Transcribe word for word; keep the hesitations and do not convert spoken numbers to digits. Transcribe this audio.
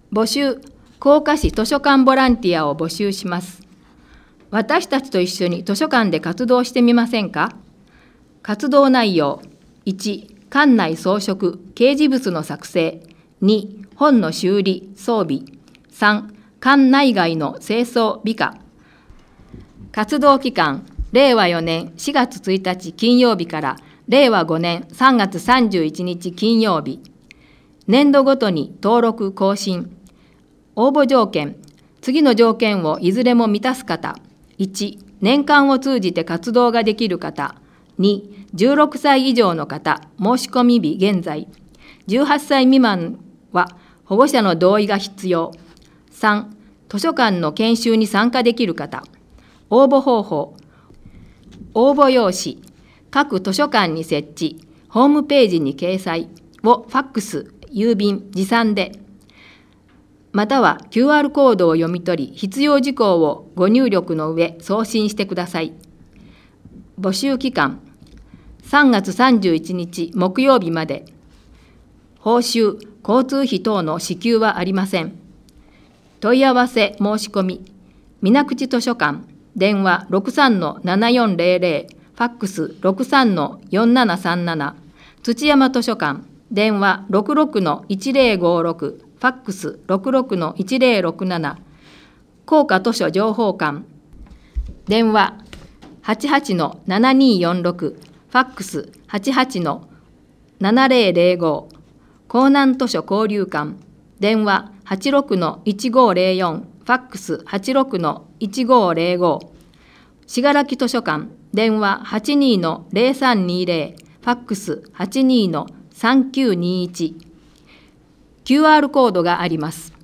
募集、甲賀市図書館ボランティアを募集します。私たちと一緒に図書館で活動してみませんか？活動内容、いち、館内装飾・掲示物の作成、に、本の修理・装備、さん、館内外の清掃・美化。活動期間、れいわよねんしがつついたち金曜日かられいわごねんさんがつさんじゅういちにち金曜日。年度ごとに登録更新。応募条件、次の条件をいずれも満たす方。いち、年間を通じて活動ができる方。に、じゅうろくさい以上の方、申し込み日現在。じゅうはっさい未満は保護者の同意が必要。さん、図書館の研修に参加できる方。応募方法、応募用紙、各図書館に設置、ホームページに掲載をファックス、郵便、持参で、または キューアール コードを読み取り、必要事項をご入力の上送信してください。募集期間、さんがつさんじゅういちにち木曜日まで。報酬、交通費等の支給はありません。問い合わせ申し込み、水口図書館、電話 ろくさんのななよんぜろぜろ、ファックス ろくさんのよんななさんなな、土山図書館、電話 ろくろくのいちぜろごろく、ファックス ろくろくのいちぜろろくなな、甲賀図書情報館、電話 はちはちのななによんろく、ファックス はちはちのななぜろぜろご、江南図書交流館、電話 はちろくのいちごぜろよん、ファックス はちろくのいちごぜろご、信楽図書館、電話 はちにのぜろさんにぜろ、ファックス はちにのさんきゅうにいち、キューアール コードがあります。